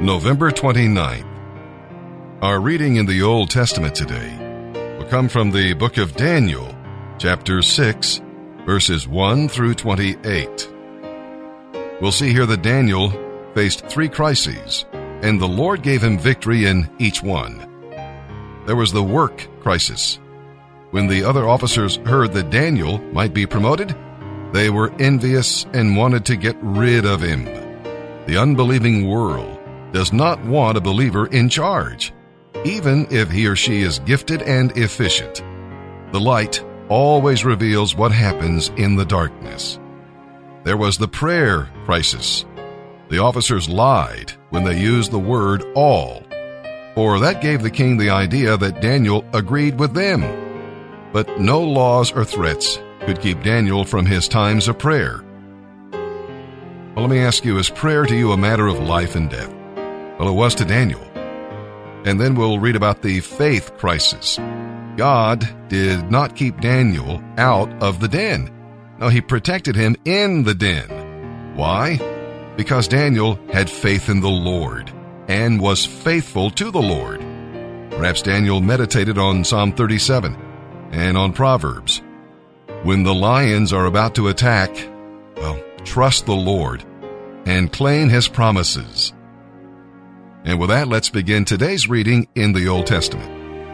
November 29th. Our reading in the Old Testament today will come from the book of Daniel, chapter 6, verses 1 through 28. We'll see here that Daniel faced 3 crises, and the Lord gave him victory in each one. There was the work crisis. When the other officers heard that Daniel might be promoted, they were envious and wanted to get rid of him. The unbelieving world does not want a believer in charge, even if he or she is gifted and efficient. The light always reveals what happens in the darkness. There was the prayer crisis. The officers lied when they used the word all, for that gave the king the idea that Daniel agreed with them. But no laws or threats could keep Daniel from his times of prayer. Well, let me ask you, is prayer to you a matter of life and death? Well, it was to Daniel. And then we'll read about the faith crisis. God did not keep Daniel out of the den. No, he protected him in the den. Why? Because Daniel had faith in the Lord and was faithful to the Lord. Perhaps Daniel meditated on Psalm 37 and on Proverbs. When the lions are about to attack, well, trust the Lord and claim his promises. And with that, let's begin today's reading in the Old Testament.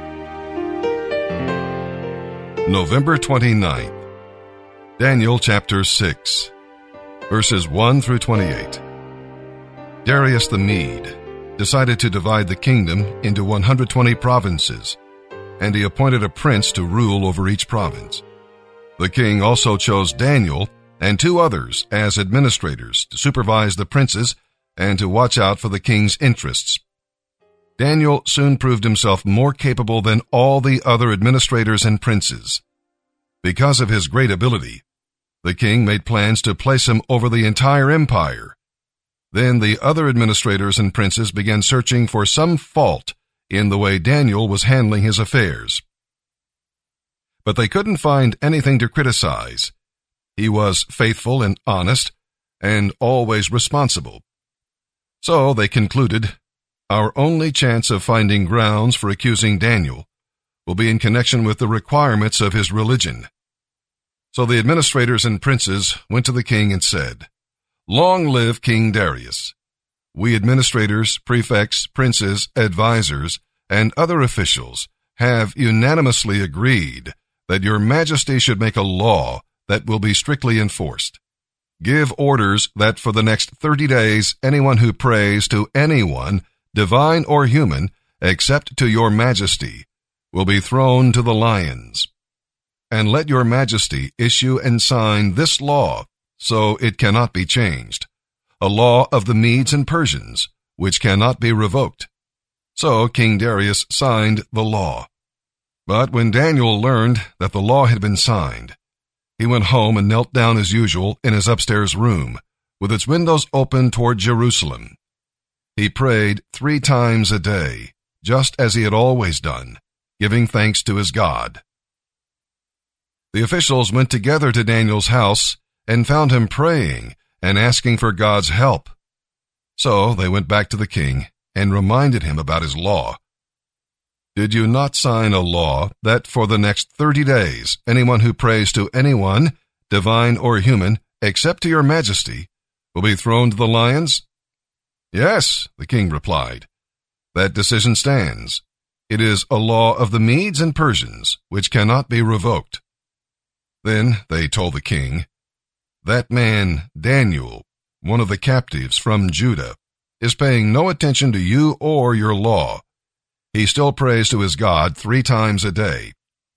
November 29th. Daniel chapter 6, verses 1 through 28. Darius the Mede decided to divide the kingdom into 120 provinces, and he appointed a prince to rule over each province. The king also chose Daniel and 2 others as administrators to supervise the princes and to watch out for the king's interests. Daniel soon proved himself more capable than all the other administrators and princes. Because of his great ability, the king made plans to place him over the entire empire. Then the other administrators and princes began searching for some fault in the way Daniel was handling his affairs. But they couldn't find anything to criticize. He was faithful and honest, and always responsible. So they concluded, our only chance of finding grounds for accusing Daniel will be in connection with the requirements of his religion. So the administrators and princes went to the king and said, "Long live King Darius! We administrators, prefects, princes, advisors, and other officials have unanimously agreed that your majesty should make a law that will be strictly enforced. Give orders that for the next 30 days, anyone who prays to anyone, divine or human, except to your majesty, will be thrown to the lions. And let your majesty issue and sign this law, so it cannot be changed, a law of the Medes and Persians, which cannot be revoked." So King Darius signed the law. But when Daniel learned that the law had been signed, he went home and knelt down as usual in his upstairs room, with its windows open toward Jerusalem. He prayed 3 times a day, just as he had always done, giving thanks to his God. The officials went together to Daniel's house and found him praying and asking for God's help. So they went back to the king and reminded him about his law. "Did you not sign a law that for the next 30 days, anyone who prays to anyone, divine or human, except to your majesty, will be thrown to the lions?" "Yes," the king replied. "That decision stands. It is a law of the Medes and Persians, which cannot be revoked." Then they told the king, "That man, Daniel, one of the captives from Judah, is paying no attention to you or your law. He still prays to his God 3 times a day."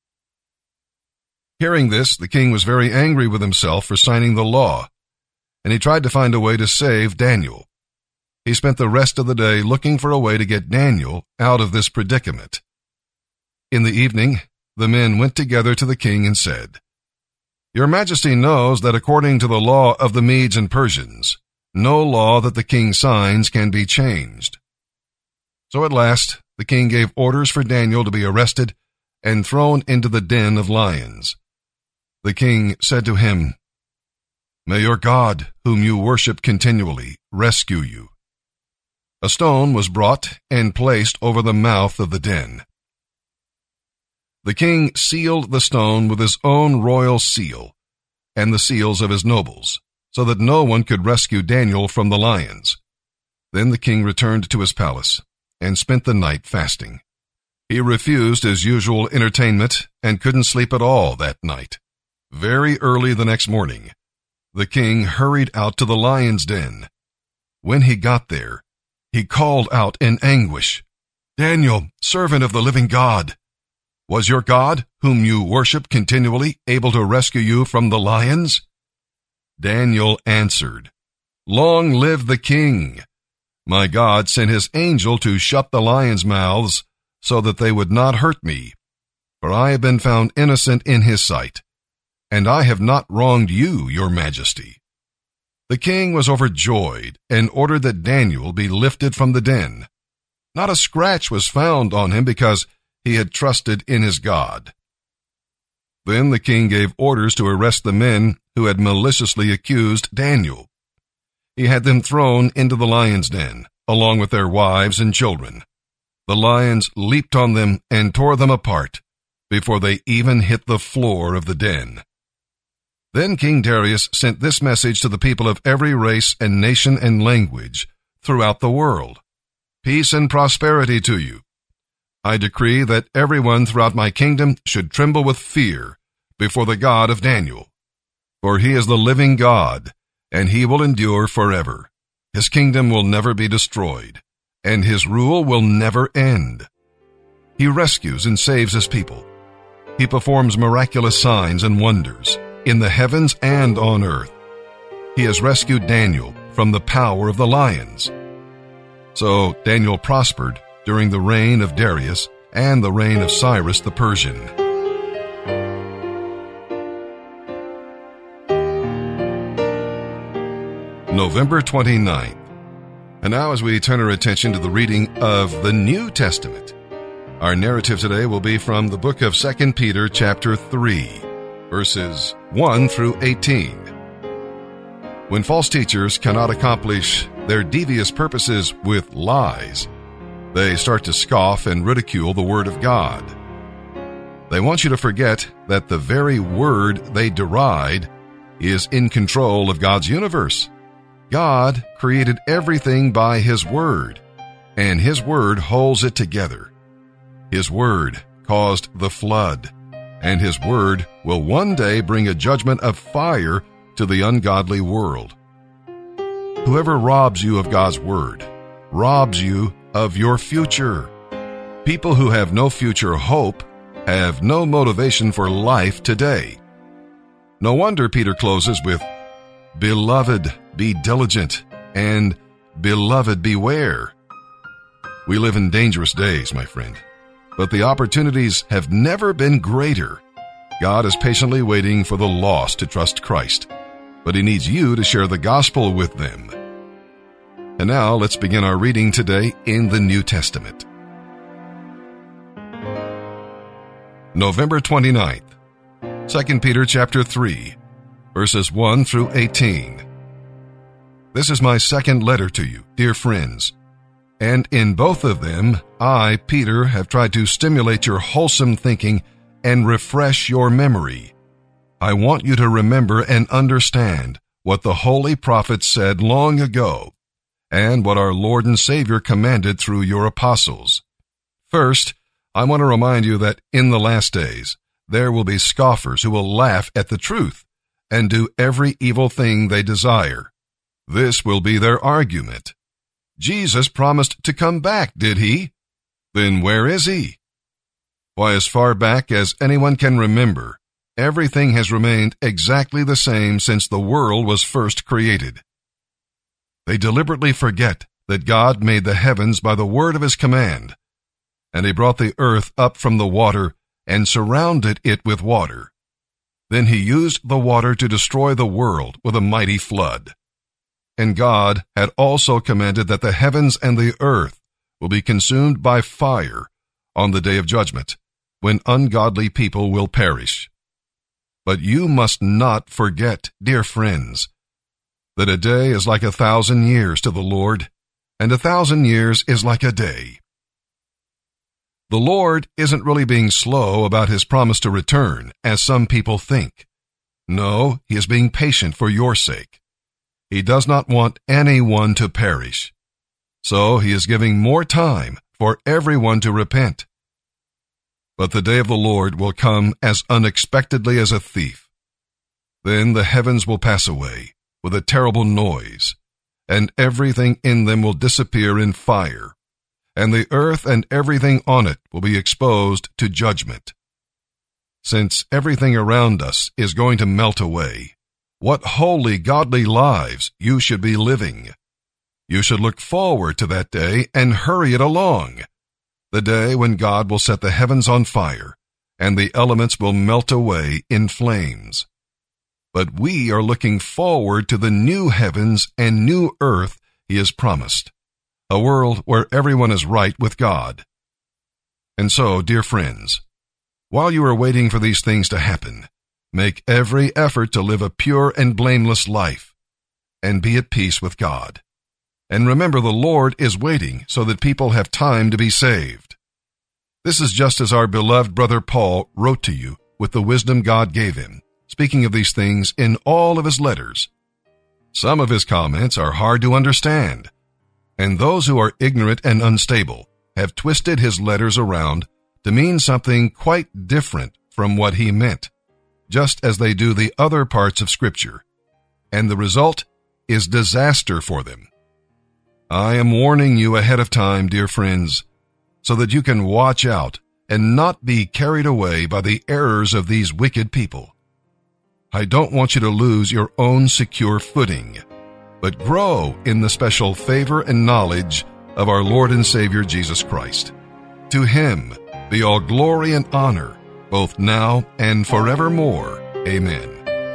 Hearing this, the king was very angry with himself for signing the law, and he tried to find a way to save Daniel. He spent the rest of the day looking for a way to get Daniel out of this predicament. In the evening, the men went together to the king and said, "Your majesty knows that according to the law of the Medes and Persians, no law that the king signs can be changed." So at last, the king gave orders for Daniel to be arrested and thrown into the den of lions. The king said to him, "May your God, whom you worship continually, rescue you." A stone was brought and placed over the mouth of the den. The king sealed the stone with his own royal seal and the seals of his nobles, so that no one could rescue Daniel from the lions. Then the king returned to his palace and spent the night fasting. He refused his usual entertainment and couldn't sleep at all that night. Very early the next morning, the king hurried out to the lion's den. When he got there, he called out in anguish, "Daniel, servant of the living God, was your God, whom you worship continually, able to rescue you from the lions?" Daniel answered, "Long live the king! My God sent his angel to shut the lions' mouths so that they would not hurt me, for I have been found innocent in his sight, and I have not wronged you, your majesty." The king was overjoyed and ordered that Daniel be lifted from the den. Not a scratch was found on him because he had trusted in his God. Then the king gave orders to arrest the men who had maliciously accused Daniel. He had them thrown into the lion's den, along with their wives and children. The lions leaped on them and tore them apart before they even hit the floor of the den. Then King Darius sent this message to the people of every race and nation and language throughout the world: "Peace and prosperity to you. I decree that everyone throughout my kingdom should tremble with fear before the God of Daniel. For he is the living God, and he will endure forever. His kingdom will never be destroyed, and his rule will never end. He rescues and saves his people. He performs miraculous signs and wonders in the heavens and on earth. He has rescued Daniel from the power of the lions." So Daniel prospered during the reign of Darius and the reign of Cyrus the Persian. November 29th. And now as we turn our attention to the reading of the New Testament, our narrative today will be from the book of 2 Peter chapter 3, verses 1 through 18. When false teachers cannot accomplish their devious purposes with lies, they start to scoff and ridicule the Word of God. They want you to forget that the very Word they deride is in control of God's universe. God created everything by His Word, and His Word holds it together. His Word caused the flood, and His Word will one day bring a judgment of fire to the ungodly world. Whoever robs you of God's Word robs you of your future. People who have no future hope have no motivation for life today. No wonder Peter closes with, "Beloved, be diligent, and beloved, beware." We live in dangerous days, my friend, but the opportunities have never been greater. God is patiently waiting for the lost to trust Christ, but He needs you to share the gospel with them. And now let's begin our reading today in the New Testament. November 29th, 2 Peter chapter 3, verses 1 through 18. This is my second letter to you, dear friends, and in both of them, I, Peter, have tried to stimulate your wholesome thinking and refresh your memory. I want you to remember and understand what the holy prophets said long ago, and what our Lord and Savior commanded through your apostles. First, I want to remind you that in the last days, there will be scoffers who will laugh at the truth and do every evil thing they desire. This will be their argument. Jesus promised to come back, did He? Then where is He? Why, as far back as anyone can remember, everything has remained exactly the same since the world was first created. They deliberately forget that God made the heavens by the word of His command, and He brought the earth up from the water and surrounded it with water. Then He used the water to destroy the world with a mighty flood. And God had also commanded that the heavens and the earth will be consumed by fire on the day of judgment, when ungodly people will perish. But you must not forget, dear friends, that a day is like 1,000 years to the Lord, and 1,000 years is like a day. The Lord isn't really being slow about his promise to return, as some people think. No, he is being patient for your sake. He does not want anyone to perish. So he is giving more time for everyone to repent. But the day of the Lord will come as unexpectedly as a thief. Then the heavens will pass away with a terrible noise, and everything in them will disappear in fire, and the earth and everything on it will be exposed to judgment. Since everything around us is going to melt away, what holy, godly lives you should be living. You should look forward to that day and hurry it along, the day when God will set the heavens on fire and the elements will melt away in flames. But we are looking forward to the new heavens and new earth he has promised, a world where everyone is right with God. And so, dear friends, while you are waiting for these things to happen, make every effort to live a pure and blameless life, and be at peace with God. And remember, the Lord is waiting so that people have time to be saved. This is just as our beloved brother Paul wrote to you with the wisdom God gave him, speaking of these things in all of his letters. Some of his comments are hard to understand, and those who are ignorant and unstable have twisted his letters around to mean something quite different from what he meant, just as they do the other parts of Scripture, and the result is disaster for them. I am warning you ahead of time, dear friends, so that you can watch out and not be carried away by the errors of these wicked people. I don't want you to lose your own secure footing, but grow in the special favor and knowledge of our Lord and Savior Jesus Christ. To him be all glory and honor, both now and forevermore. Amen.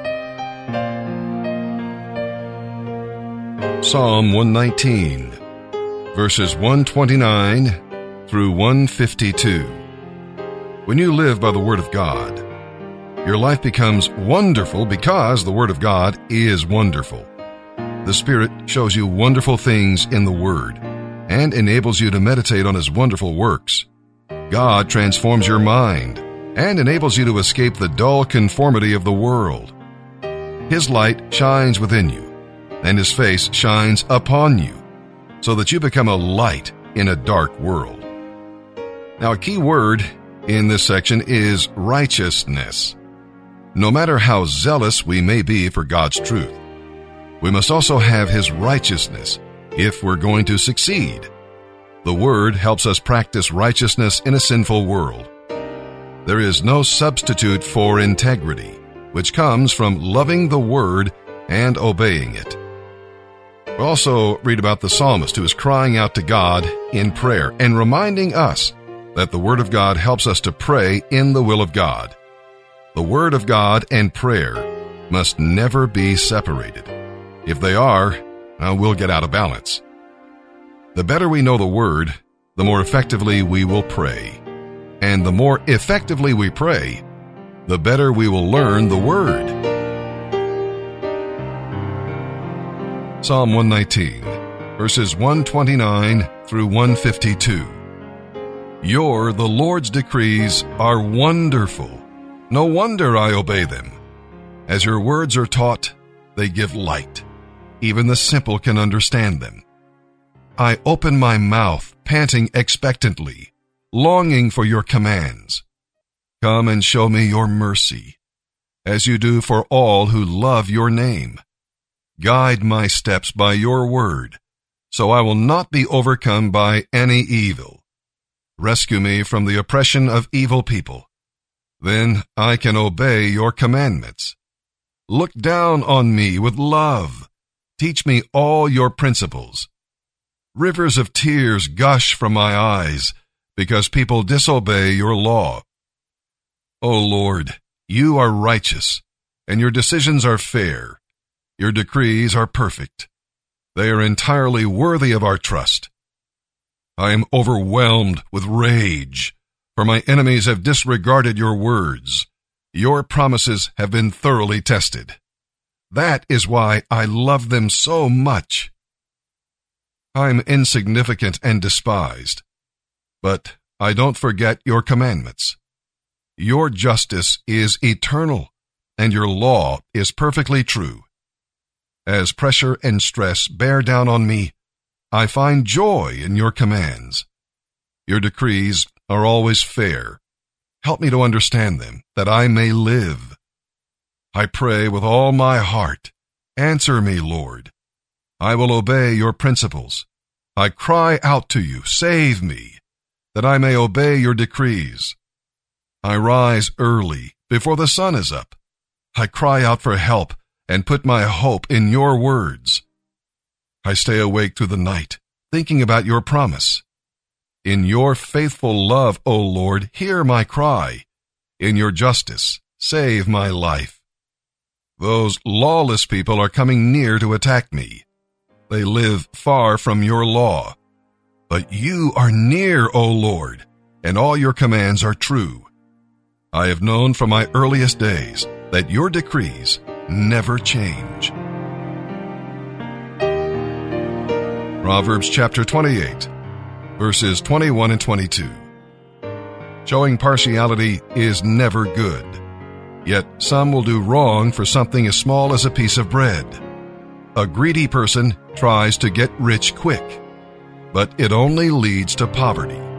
Psalm 119, verses 129 through 152. When you live by the Word of God, your life becomes wonderful because the Word of God is wonderful. The Spirit shows you wonderful things in the Word and enables you to meditate on His wonderful works. God transforms your mind and enables you to escape the dull conformity of the world. His light shines within you, and His face shines upon you, so that you become a light in a dark world. Now, a key word in this section is righteousness. No matter how zealous we may be for God's truth, we must also have His righteousness if we're going to succeed. The Word helps us practice righteousness in a sinful world. There is no substitute for integrity, which comes from loving the Word and obeying it. We also read about the psalmist who is crying out to God in prayer and reminding us that the Word of God helps us to pray in the will of God. The Word of God and prayer must never be separated. If they are, we'll get out of balance. The better we know the Word, the more effectively we will pray. And the more effectively we pray, the better we will learn the Word. Psalm 119, verses 129 through 152. The Lord's decrees are wonderful. No wonder I obey them. As your words are taught, they give light. Even the simple can understand them. I open my mouth, panting expectantly, longing for your commands. Come and show me your mercy, as you do for all who love your name. Guide my steps by your word, so I will not be overcome by any evil. Rescue me from the oppression of evil people. Then I can obey your commandments. Look down on me with love. Teach me all your principles. Rivers of tears gush from my eyes because people disobey your law. O Lord, you are righteous, and your decisions are fair. Your decrees are perfect. They are entirely worthy of our trust. I am overwhelmed with rage, for my enemies have disregarded your words. Your promises have been thoroughly tested. That is why I love them so much. I'm insignificant and despised. But I don't forget your commandments. Your justice is eternal, and your law is perfectly true. As pressure and stress bear down on me, I find joy in your commands. Your decrees are always fair. Help me to understand them, that I may live. I pray with all my heart. Answer me, Lord. I will obey your principles. I cry out to you, save me, that I may obey your decrees. I rise early, before the sun is up. I cry out for help and put my hope in your words. I stay awake through the night, thinking about your promise. In your faithful love, O Lord, hear my cry. In your justice, save my life. Those lawless people are coming near to attack me. They live far from your law. But you are near, O Lord, and all your commands are true. I have known from my earliest days that your decrees never change. Proverbs chapter 28, verses 21 and 22. Showing partiality is never good, yet some will do wrong for something as small as a piece of bread. A greedy person tries to get rich quick, but it only leads to poverty.